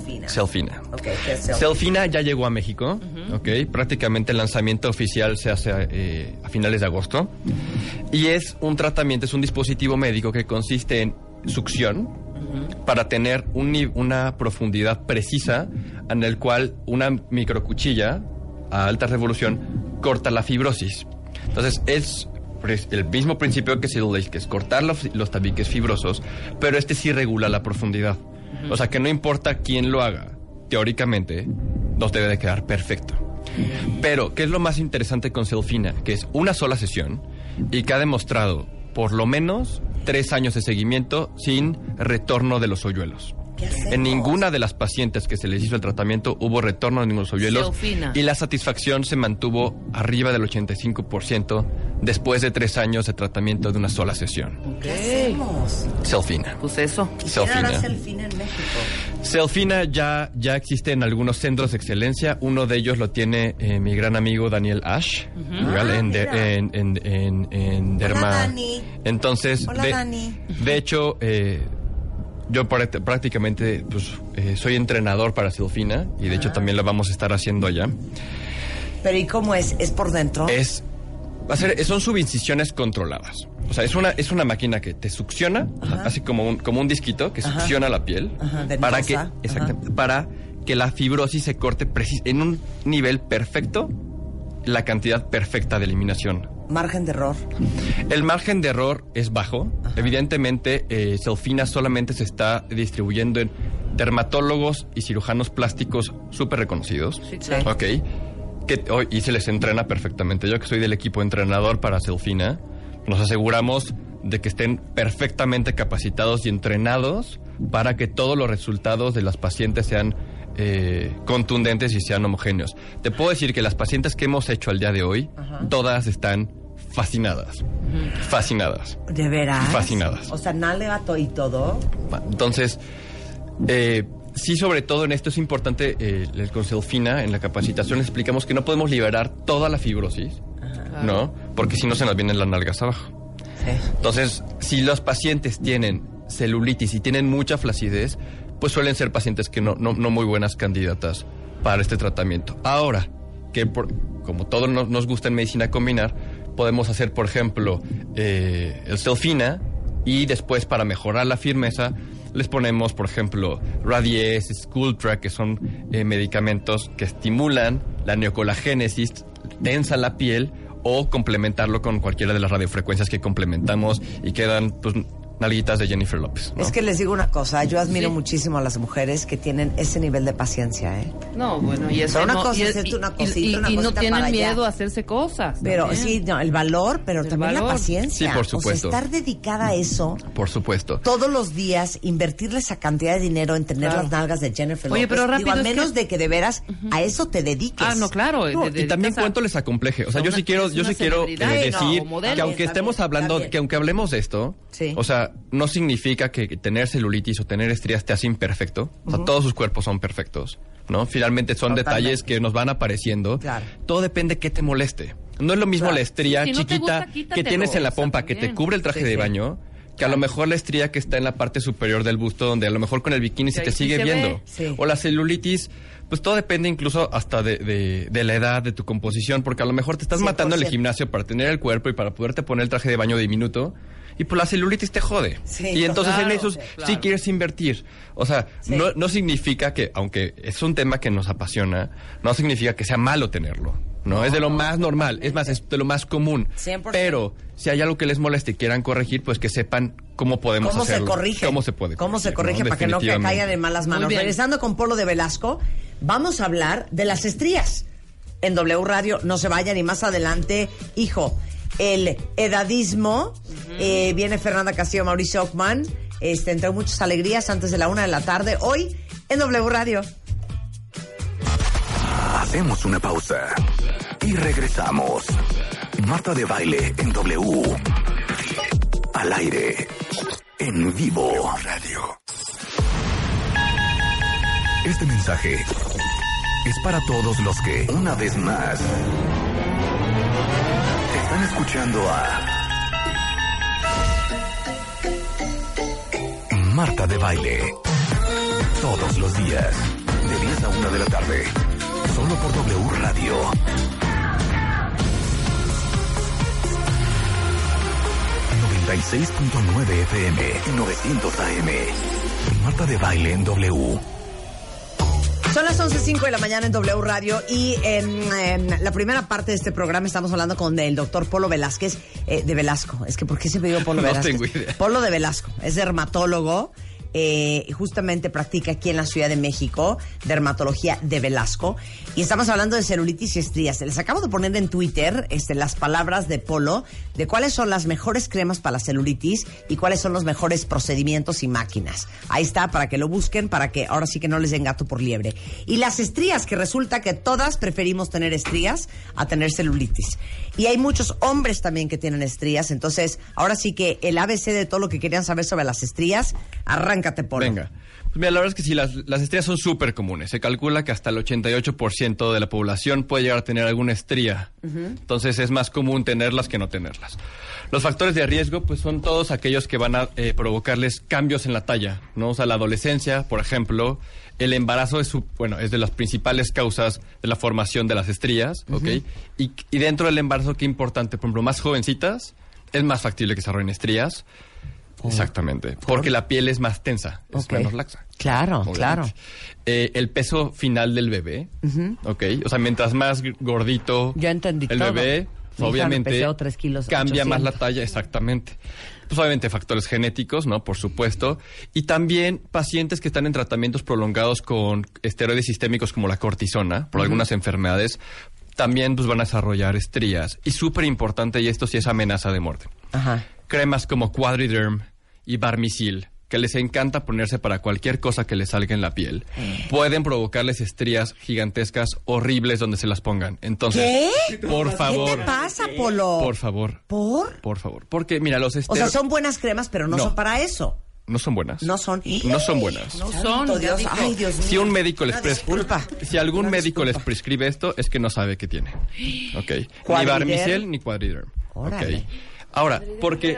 Ok, ¿qué es Cellfina ya llegó a México, prácticamente el lanzamiento oficial se hace a finales de agosto. Y es un tratamiento, es un dispositivo médico que consiste en succión para tener una profundidad precisa en el cual una microcuchilla a alta revolución corta la fibrosis. Entonces es el mismo principio que Cellulase, que es cortar los tabiques fibrosos, pero sí regula la profundidad. O sea que no importa quién lo haga, teóricamente nos debe de quedar perfecto. Pero, ¿qué es lo más interesante con Selfina? Que es una sola sesión y que ha demostrado por lo menos 3 años de seguimiento sin retorno de los hoyuelos. En ninguna de las pacientes que se les hizo el tratamiento hubo retorno de ninguno de los hoyuelos. Selfina. Y la satisfacción se mantuvo arriba del 85% después de 3 años de tratamiento de una sola sesión. ¿Qué hacemos? Selfina. Pues eso. Selfina en México. Selfina ya existe en algunos centros de excelencia. Uno de ellos lo tiene mi gran amigo Daniel Ash, igual, en Derma. Hola, Dani. Entonces, Hola, Dani. De hecho, yo prácticamente soy entrenador para Selfina y de hecho también lo vamos a estar haciendo allá. Pero ¿y cómo es? ¿Es por dentro? Son subincisiones controladas. O sea, es una máquina que te succiona, así como un disquito que succiona la piel para que la fibrosis se corte en un nivel perfecto, la cantidad perfecta de eliminación. ¿Margen de error? El margen de error es bajo. Evidentemente, Selfina solamente se está distribuyendo en dermatólogos y cirujanos plásticos súper reconocidos. Sí, claro. Ok. Y se les entrena perfectamente. Yo que soy del equipo entrenador para Selfina, nos aseguramos de que estén perfectamente capacitados y entrenados para que todos los resultados de las pacientes sean contundentes y sean homogéneos. Te puedo decir que las pacientes que hemos hecho al día de hoy, todas están fascinadas. Fascinadas. ¿De veras? Fascinadas. O sea, nalga y todo. Entonces, sí, sobre todo en esto es importante, con Selfina, en la capacitación explicamos que no podemos liberar toda la fibrosis, ¿no? Porque si no se nos vienen las nalgas abajo. Sí. Entonces, si los pacientes tienen celulitis y tienen mucha flacidez, pues suelen ser pacientes que no muy buenas candidatas para este tratamiento. Ahora, como todos nos gusta en medicina combinar, podemos hacer, por ejemplo, el Selfina y después, para mejorar la firmeza, les ponemos, por ejemplo, Radies, Sculptra, que son medicamentos que estimulan la neocolagénesis, tensan la piel, o complementarlo con cualquiera de las radiofrecuencias que complementamos y quedan, pues, nalguitas de Jennifer López, ¿no? Es que les digo una cosa, yo admiro muchísimo a las mujeres que tienen ese nivel de paciencia, ¿eh? No, bueno, y eso pero una no, cosa y, es una cosita, y no tienen miedo allá. a hacerse cosas. Pero también. sí, no, el valor, pero El también valor. la paciencia. Sí, por supuesto. O sea, estar dedicada a eso. Por supuesto. Todos los días, invertirle esa cantidad de dinero en tener Claro. las nalgas de Jennifer Oye, López. pero rápido, Digo, a es menos que- de que de veras a eso te dediques. Ah, no, claro. No, y también cuánto les acompleje. O sea, yo sí quiero celebridad. decir No, modelo. que aunque estemos hablando, que aunque hablemos de esto, Sí. o sea, no significa que tener celulitis o tener estrías te hace imperfecto. O sea, todos sus cuerpos son perfectos, ¿no? Finalmente son detalles que nos van apareciendo. Claro. Todo depende de qué te moleste. No es lo mismo la estría Sí, si no te chiquita gusta, quítatelo, que tienes en la o sea, pompa, que te también. cubre el traje Sí, de sí. baño, que a lo mejor la estría que está en la parte superior del busto, donde a lo mejor con el bikini Que se te ahí sí sigue se viendo. ve. Sí. O la celulitis, pues todo depende incluso hasta de la edad, de tu composición, porque a lo mejor te estás 100%. matando en el gimnasio para tener el cuerpo y para poderte poner el traje de baño diminuto, y pues la celulitis te jode. Sí, y entonces claro, en eso sí claro. quieres invertir. O sea, Sí. no significa que, aunque es un tema que nos apasiona, no significa que sea malo tenerlo. No, es de lo más normal, es más, es de lo más común. 100%. Pero si hay algo que les moleste y quieran corregir, pues que sepan cómo podemos ¿Cómo hacerlo. se corrige? ¿Cómo se puede ¿Cómo se corrige ¿no? para que no Definitivamente. caigan en malas manos? Muy bien. Regresando con Polo de Velasco, vamos a hablar de las estrías. En W Radio, no se vayan, y más adelante, hijo, el edadismo. Viene Fernanda Castillo, Mauricio Ockman, entre muchas alegrías, antes de la 1:00 p.m. hoy en W Radio. Hacemos una pausa y regresamos. Marta de Baile en W. Al aire. En vivo. Radio. Este mensaje es para todos los que, una vez más, están escuchando a Marta de Baile. Todos los días, de 10 a 1 de la tarde. Solo por W Radio. ...96.9 FM y 900 AM. Marta de Baile en W. Son las 11:05 de la mañana en W Radio y en la primera parte de este programa estamos hablando con el doctor Polo Velázquez de Velasco. Es que, ¿por qué siempre digo Polo No Velázquez? tengo idea. Polo de Velasco, es dermatólogo. justamente practica aquí en la Ciudad de México dermatología de Velasco, y estamos hablando de celulitis y estrías. Les acabo de poner en Twitter las palabras de Polo de cuáles son las mejores cremas para la celulitis y cuáles son los mejores procedimientos y máquinas. Ahí está, para que lo busquen, para que ahora sí que no les den gato por liebre. Y las estrías, que resulta que todas preferimos tener estrías a tener celulitis. Y hay muchos hombres también que tienen estrías, entonces ahora sí que el ABC de todo lo que querían saber sobre las estrías, arráncate, Polo. Venga. Pues mira, la verdad es que sí, las estrías son súper comunes. Se calcula que hasta el 88% de la población puede llegar a tener alguna estría. Entonces es más común tenerlas que no tenerlas. Los factores de riesgo pues son todos aquellos que van a provocarles cambios en la talla, ¿no? O sea, la adolescencia, por ejemplo, el embarazo es de las principales causas de la formación de las estrías, ¿ok? Y dentro del embarazo, qué importante, por ejemplo, más jovencitas, es más factible que se desarrollen estrías. Exactamente, porque la piel es más tensa, es menos laxa. Claro, obviamente. Claro. El peso final del bebé, ¿ok? O sea, mientras más gordito ya entendí el todo. Bebé, obviamente pesó 3 kilos, cambia 800. más la talla, exactamente. Pues obviamente factores genéticos, ¿no? Por supuesto. Y también pacientes que están en tratamientos prolongados con esteroides sistémicos como la cortisona, por algunas enfermedades, también pues van a desarrollar estrías. Y súper importante, y esto sí es amenaza de muerte. Cremas como Quadriderm y Barmisil, que les encanta ponerse para cualquier cosa que les salga en la piel, pueden provocarles estrías gigantescas, horribles, donde se las pongan. Entonces, ¿qué? Por favor. ¿Qué te pasa, Polo? Por favor. ¿Por? Por favor. Porque, mira, los O sea, son buenas cremas, pero no son para eso. No son buenas. No son. No son buenas. No son. Dios. Ay, Dios mío. Si un médico les Disculpa. Si algún médico les prescribe esto, es que no sabe qué tiene. Ok. Ni Barmicel ni Quadriderm. Órale. Ok. Ahora, porque...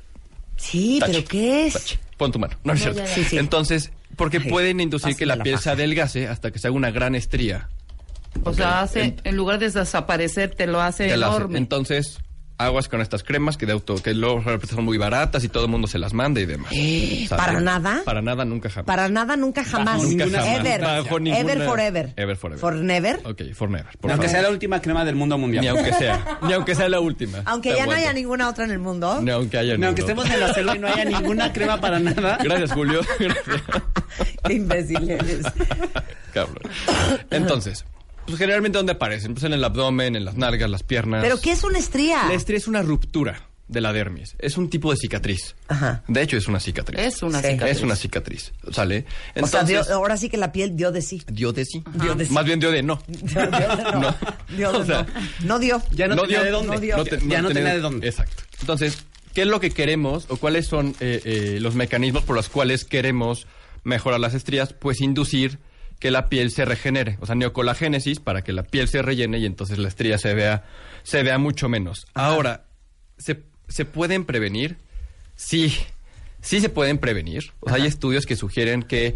Sí, Touch. ¿pero qué es? Touch. Pon tu mano. No es cierto. Sí. Entonces, porque pueden inducir que la piel se faja. adelgace hasta que se haga una gran estría. O sea, en lugar de desaparecer, te lo hace Te la hace. enorme. Entonces, aguas con estas cremas que luego son muy baratas y todo el mundo se las manda y demás. ¿Para nada? Para nada, nunca jamás. Para nada, nunca jamás. Nunca jamás. Ever. Bajo ninguna- Ever forever. Ever forever. For never. Ok, for never. Por Aunque favor. sea la última crema del mundo mundial. Ni aunque sea. Ni aunque sea la última. Aunque Te ya no aguanto. haya ninguna otra en el mundo. Ni aunque haya No, aunque ninguno. estemos en la selva y no haya ninguna crema para nada. Gracias, Julio. Gracias. Qué imbécil eres. Cabrón. Entonces, pues generalmente ¿dónde aparecen? Pues en el abdomen, en las nalgas, las piernas. ¿Pero qué es una estría? La estría es una ruptura de la dermis. Es un tipo de cicatriz. Ajá. De hecho, es una cicatriz. Es una Sí. cicatriz. Es una cicatriz. ¿Sale? O sea, Entonces, ahora sí que la piel dio de sí. dio de sí. Dio de sí. Más bien dio de no. Dio de no. No. Dio de O sea, no dio. Ya no tenía de dónde. No dio. Ya no tenía de dónde. Exacto. Entonces, ¿qué es lo que queremos o cuáles son los mecanismos por los cuales queremos mejorar las estrías? Pues inducir que la piel se regenere, o sea, neocolagénesis, para que la piel se rellene y entonces la estría se vea mucho menos. Ahora, ¿se pueden prevenir? Sí se pueden prevenir. O sea, hay estudios que sugieren que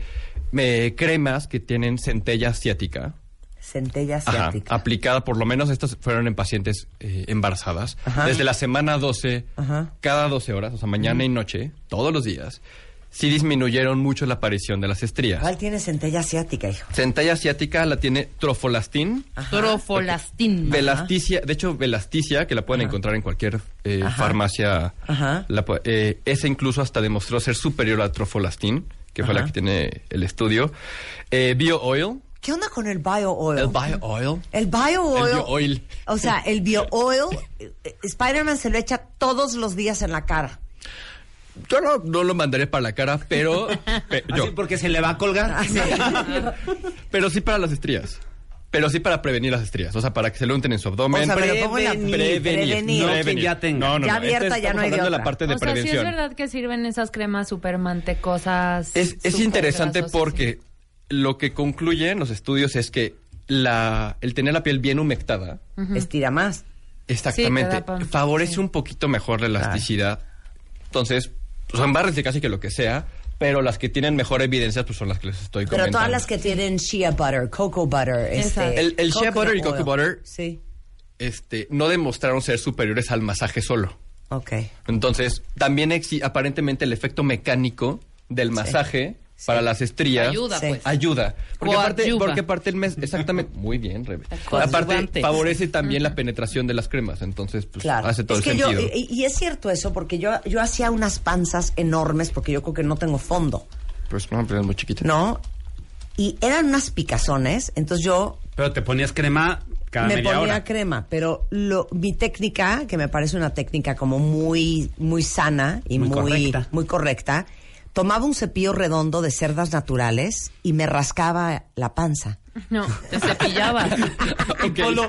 cremas que tienen centella asiática, Centella ajá, asiática. aplicada, por lo menos estos fueron en pacientes embarazadas, Ajá. desde la semana 12, Ajá. cada 12 horas, o sea, mañana y noche, todos los días, sí disminuyeron mucho la aparición de las estrías. ¿Cuál tiene centella asiática, hijo? Centella asiática la tiene Trofolastin, Trofolastin. Velasticia, de hecho, Velasticia, que la pueden encontrar en cualquier farmacia, Ajá. esa incluso hasta demostró ser superior a Trofolastin, que fue la que tiene el estudio. Bio Oil. ¿Qué onda con el bio oil? El Bio Oil. El bio oil. El Bio Oil. O sea, el bio oil, Spider-Man se lo echa todos los días en la cara. Yo no lo mandaré para la cara, pero... Así porque se le va a colgar. Pero sí para las estrías. Pero sí para prevenir las estrías. O sea, para que se lo unten en su abdomen. O sea, me lo pongo en la- Prevenir. No que ya tenga. Ya abierta, ya no hay de Estamos hablando de la otra. parte de O sea, sí prevención. es verdad que sirven esas cremas súper mantecosas. Es súper interesante grasosas, porque lo que concluyen los estudios es que el tener la piel bien humectada, Estira más. exactamente, Sí, te da favorece un poquito mejor la elasticidad. Entonces, pues embárrense casi que lo que sea, pero las que tienen mejor evidencia pues son las que les estoy Pero comentando. todas las que tienen shea butter, cocoa butter, Exacto. El shea coconut butter y oil. cocoa butter Sí. no demostraron ser superiores al masaje solo. Ok. Entonces, también aparentemente el efecto mecánico del masaje para las estrías Ayuda, Sí. pues. ayuda. Coadyuva. Porque aparte el mes, exactamente, muy bien, Rebe. Coadyuvante. Aparte favorece también la penetración de las cremas, entonces pues Claro. hace todo es el que sentido. y es cierto eso, porque yo hacía unas panzas enormes porque yo creo que no tengo fondo. Pues no, pero es muy chiquita. No, y eran unas picazones, entonces yo... Pero te ponías crema cada me media ponía hora. crema, pero mi técnica, que me parece una técnica como muy sana y muy correcta, tomaba un cepillo redondo de cerdas naturales y me rascaba la panza. No, te cepillabas. Y Polo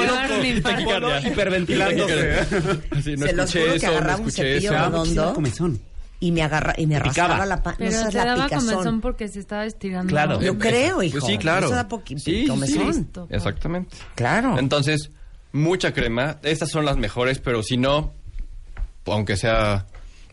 hiperventilándose. Sí, no Se los juro que agarraba un cepillo redondo y me rascaba la panza. Pero esa es te la daba picazón. comezón porque se estaba estirando. Claro. Yo creo, hijo. Pues sí, claro. Eso da comezón. Sí, exactamente. Claro. Entonces, mucha crema. Estas son las mejores, pero si no, aunque sea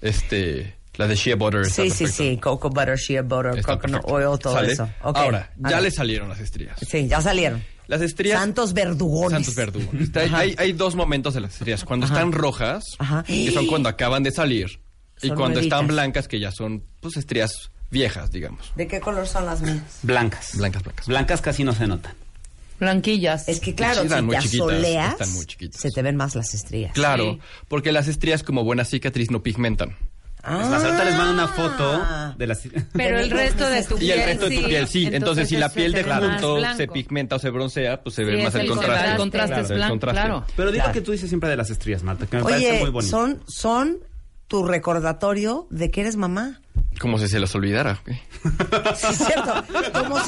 la de shea butter. Sí. Cocoa butter, shea butter, Está coconut perfecto. oil, todo ¿Sale? eso. Okay. Ahora, ya le salieron las estrías. Sí, ya salieron. Las estrías... Santos verdugones. Hay dos momentos de las estrías. Cuando están rojas, Ajá. que son cuando acaban de salir, y Son cuando nuevitas. están blancas, que ya son pues estrías viejas, digamos. ¿De qué color son las mías? Blancas. Blancas casi no se notan. Blanquillas. Es que claro, Sí, si están muy te chiquitas, asoleas, están muy chiquitas. se te ven más las estrías. Claro, Sí. porque las estrías, como buena cicatriz, no pigmentan. Es más, ahorita les mando una foto de las... Pero el resto de tu piel Y el resto de tu piel, sí. Entonces, si la piel de se te ve más junto blanco. se pigmenta o se broncea, pues se Sí, ve es más el el contraste. El contraste Claro, es el blanco, contraste. claro. Pero Claro. lo que tú dices siempre de las estrías, Marta, que me parece Oye, muy bonito. son tu recordatorio de que eres mamá. Como si se los olvidara. Sí, es cierto. Como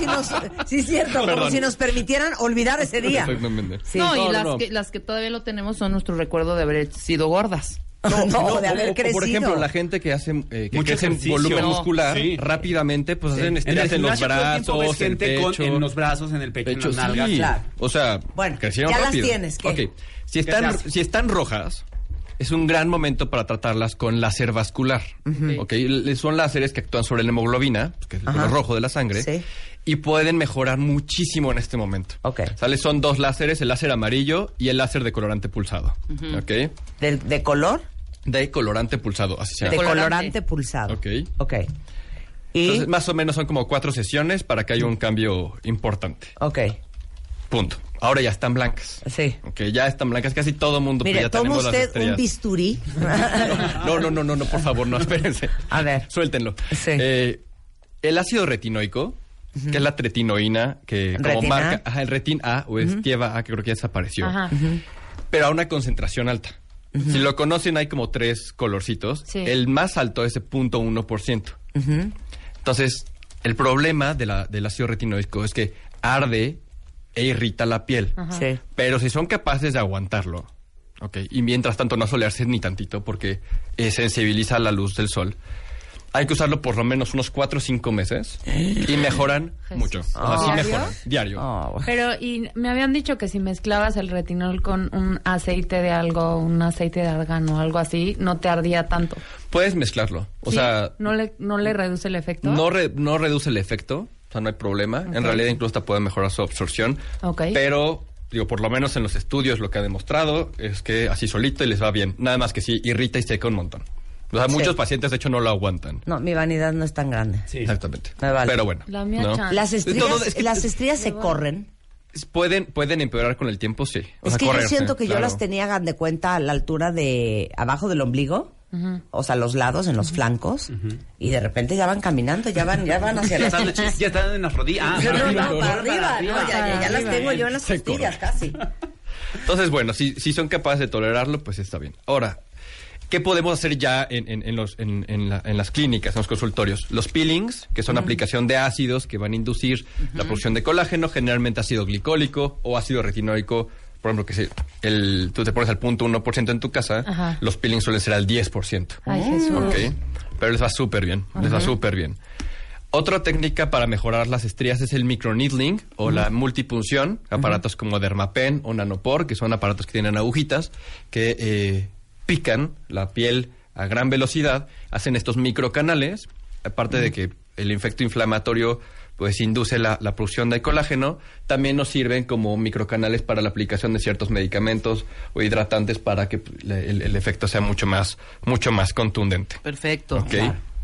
si nos permitieran olvidar ese día. Exactamente. Sí. No, y No. las que todavía lo tenemos son nuestro recuerdo de haber sido gordas. No, de haber crecido. Por ejemplo, la gente que hace que Mucho crece en ejercicio. volumen No, muscular sí. rápidamente, pues hacen En el estrías en los gimnasio todo el tiempo ves brazos, en gente pecho. en los brazos, en el pecho, en las nalgas. sí. Claro. O sea, Bueno, crecieron ya las rápido. tienes, ¿qué? Ok. Si se hace? si están rojas, es un gran momento para tratarlas con láser vascular. ¿Ok? Son láseres que actúan sobre la hemoglobina, que es el color rojo de la sangre, Sí. y pueden mejorar muchísimo en este momento. Ok. ¿Sale? Son dos láseres, el láser amarillo y el láser de colorante pulsado. ¿Ok? ¿De color? De colorante pulsado, así se De llama. colorante pulsado. Ok. Ok. Y... Entonces, más o menos son como 4 sesiones para que haya un cambio importante. Ok. Punto. Ahora ya están blancas. Sí. Ok, ya están blancas. Casi todo el mundo, Mire, pues ya toma tenemos las usted estrellas. un bisturí. No, por favor, no, espérense. A ver. Suéltenlo. Sí. El ácido retinoico, que es la tretinoína, que como ¿Retin A? marca... el retin A o Estieva A, que creo que ya desapareció. Ajá. Pero a una concentración alta. Si lo conocen, hay como 3 colorcitos. Sí. El más alto es el 0.1%. Entonces, el problema del ácido retinoico es que arde e irrita la piel. Sí. Pero si son capaces de aguantarlo, ¿ok? Y mientras tanto no solearse ni tantito porque sensibiliza la luz del sol, hay que usarlo por lo menos unos 4 o 5 meses y mejoran mucho. O sea, sí ¿Diario? mejoran. Diario. Oh, Pero, y me habían dicho que si mezclabas el retinol con un aceite de algo, un aceite de argán o algo así, no te ardía tanto. Puedes mezclarlo. O ¿Sí? sea, ¿No le reduce el efecto? no reduce el efecto. O sea, no hay problema. Ok. En realidad incluso hasta puede mejorar su absorción. Ok. Pero, digo, por lo menos en los estudios lo que ha demostrado es que así solito y les va bien. Nada más que sí, irrita y seca un montón. O sea, Sí. muchos pacientes de hecho no lo aguantan. no, mi vanidad no es tan grande. Sí. Exactamente. Me vale. Pero bueno. La mía ¿no? chan. Las estrías, Todo es que- las estrías se corren. Pueden empeorar con el tiempo, sí. O Es sea, que yo correrse, siento que yo claro. las tenía, hagan de cuenta, a la altura de abajo del ombligo. O sea, los lados, en los flancos. Y de repente ya van caminando, ya van hacia Ya las están, ya están en las rodillas. No, para arriba. No, ya las tengo yo en las Se costillas corre. casi. Entonces, bueno, si son capaces de tolerarlo, pues está bien. Ahora, ¿qué podemos hacer ya en las clínicas, en los consultorios? Los peelings, que son aplicación de ácidos que van a inducir la producción de colágeno, generalmente ácido glicólico o ácido retinóico. Por ejemplo, que si tú te pones al 0.1% en tu casa, Ajá. los peelings suelen ser al 10%. Ay, Jesús. ¿Ok? Pero les va súper bien, les va súper bien. Otra técnica para mejorar las estrías es el microneedling o la multipunción, aparatos como Dermapen o Nanopore, que son aparatos que tienen agujitas que pican la piel a gran velocidad, hacen estos microcanales, aparte de que el efecto inflamatorio pues induce la producción de colágeno, también nos sirven como microcanales para la aplicación de ciertos medicamentos o hidratantes para que el efecto sea mucho más contundente. Perfecto. ¿Ok?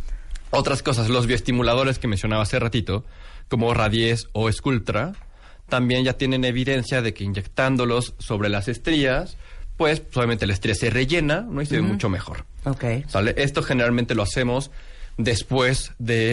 Otras cosas, los bioestimuladores que mencionaba hace ratito, como Radies o Sculptra, también ya tienen evidencia de que inyectándolos sobre las estrías, pues obviamente la estría se rellena, ¿no? Y se ve mucho mejor. Ok. ¿Sale? Esto generalmente lo hacemos después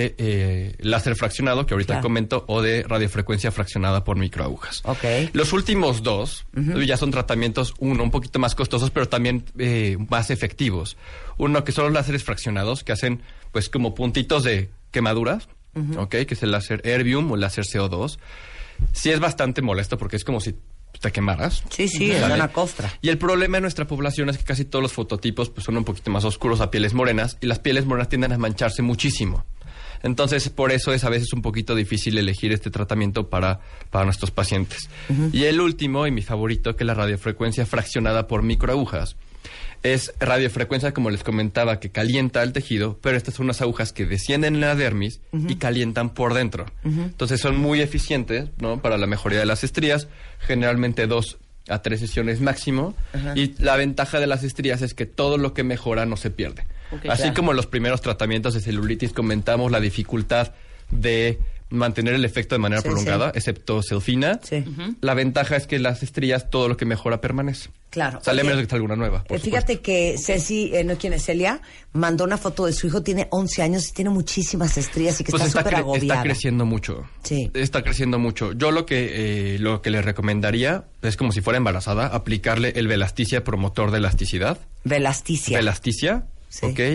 de láser fraccionado, que ahorita comento, o de radiofrecuencia fraccionada por microagujas. Okay. Los últimos dos ya son tratamientos, un poquito más costosos, pero también más efectivos. Uno que son los láseres fraccionados, que hacen pues como puntitos de quemaduras, que es el láser Erbium o el láser CO2. Sí es bastante molesto porque es como si te quemaras. Sí, es una costra. Y el problema de nuestra población es que casi todos los fototipos pues, son un poquito más oscuros a pieles morenas, y las pieles morenas tienden a mancharse muchísimo. Entonces, por eso es a veces un poquito difícil elegir este tratamiento para nuestros pacientes. Y el último, y mi favorito, que es la radiofrecuencia fraccionada por microagujas. Es radiofrecuencia, como les comentaba, que calienta el tejido, pero estas son unas agujas que descienden en la dermis y calientan por dentro. Entonces son muy eficientes, ¿no? Para la mejoría de las estrías, generalmente 2 a 3 sesiones máximo. Y la ventaja de las estrías es que todo lo que mejora no se pierde. Así como en los primeros tratamientos de celulitis comentamos la dificultad de mantener el efecto de manera prolongada, excepto Selfina. La ventaja es que las estrías, todo lo que mejora permanece. Claro. Sale menos que alguna nueva. Fíjate que Ceci, ¿no? ¿Quién es? Celia, mandó una foto de su hijo, tiene 11 años y tiene muchísimas estrías y que está súper agobiada. Está creciendo mucho. Sí. Está creciendo mucho. Yo lo que le recomendaría es, como si fuera embarazada, aplicarle el Velasticia promotor de elasticidad. Velasticia. Sí. ¿Ok?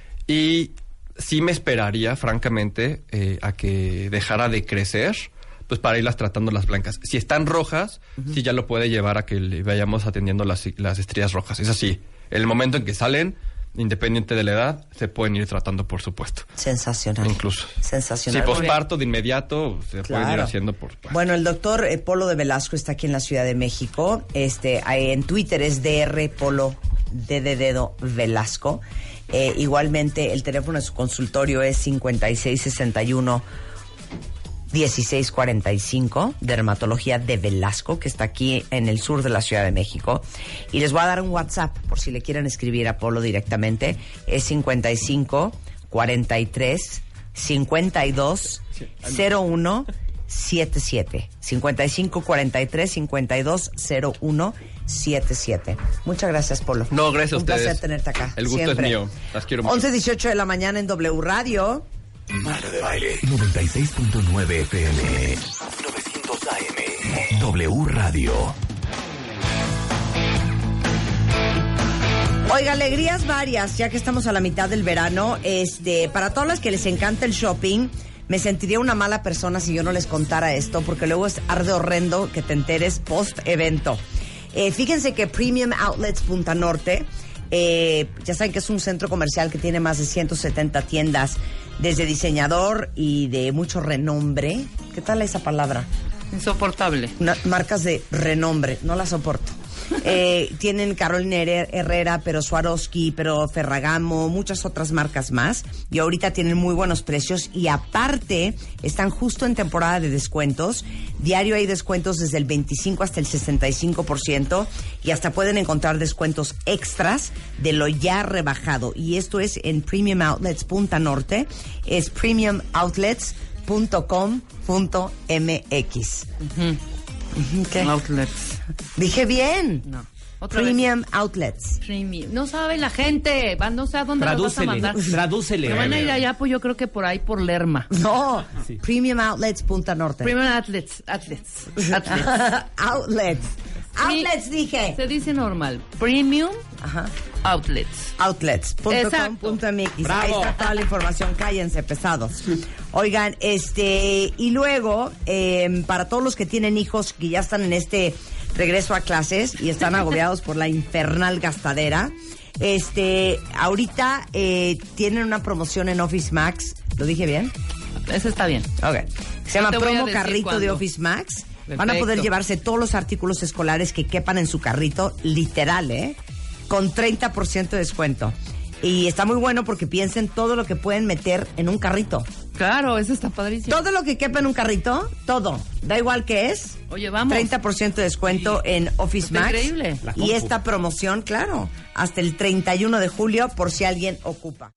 Y sí me esperaría, francamente, a que dejara de crecer, pues para irlas tratando las blancas. Si están rojas, sí ya lo puede llevar a que le vayamos atendiendo las estrías rojas. Es así. En el momento en que salen, independiente de la edad, se pueden ir tratando, por supuesto. Sensacional. Incluso. Sensacional. Si posparto de inmediato, se pueden ir haciendo por parto. Bueno, el doctor Polo de Velasco está aquí en la Ciudad de México. En Twitter es Dr. Polo de dedo Velasco. Igualmente, el teléfono de su consultorio es 5661-1645, Dermatología de Velasco, que está aquí en el sur de la Ciudad de México. Y les voy a dar un WhatsApp por si le quieren escribir a Polo directamente. Es 55 43 52 01 77. 55 43 52 01 77. Muchas gracias, Polo. No, gracias a ustedes. Un placer tenerte acá. El gusto siempre. es mío. Las quiero mucho. 11:18 de la mañana en W Radio. Marta de Baile 96.9 FM 900 AM W Radio. Oiga, alegrías varias, ya que estamos a la mitad del verano. Para todas las que les encanta el shopping, me sentiría una mala persona si yo no les contara esto, porque luego es arde horrendo que te enteres post-evento. Fíjense que Premium Outlets Punta Norte, ya saben que es un centro comercial que tiene más de 170 tiendas, desde diseñador y de mucho renombre. ¿Qué tal esa palabra? Insoportable. Marcas de renombre, no la soporto. Tienen Carolina Herrera, pero Swarovski, pero Ferragamo, muchas otras marcas más. Y ahorita tienen muy buenos precios. Y aparte, están justo en temporada de descuentos. Diario hay descuentos desde el 25 hasta el 65%. Y hasta pueden encontrar descuentos extras de lo ya rebajado. Y esto es en Premium Outlets Punta Norte. Es premiumoutlets.com.mx. ¿Qué? Outlets. Dije bien. No. Premium Outlets. Premium. No sabe la gente. No sé a dónde lo vas a mandar. Tradúcele. Me van a ir allá, pues yo creo que por ahí, por Lerma. No. Sí. Premium Outlets Punta Norte. Premium Outlets. Outlets dije. Se dice normal. Premium Outlets. Outlets.com.mx. Ahí está toda la información. Cállense, pesados. Oigan, y luego, para todos los que tienen hijos que ya están en este regreso a clases y están agobiados por la infernal gastadera, ahorita tienen una promoción en Office Max. ¿Lo dije bien? Eso está bien. Ok. Se llama Promo Carrito de Office Max. Perfecto. Van a poder llevarse todos los artículos escolares que quepan en su carrito, literal, con 30% de descuento. Y está muy bueno porque piensen todo lo que pueden meter en un carrito. Claro, eso está padrísimo. Todo lo que quepa en un carrito, todo. Da igual que es. Oye, vamos. 30% de descuento en Office Max. Increíble. Y esta promoción, claro, hasta el 31 de julio por si alguien ocupa.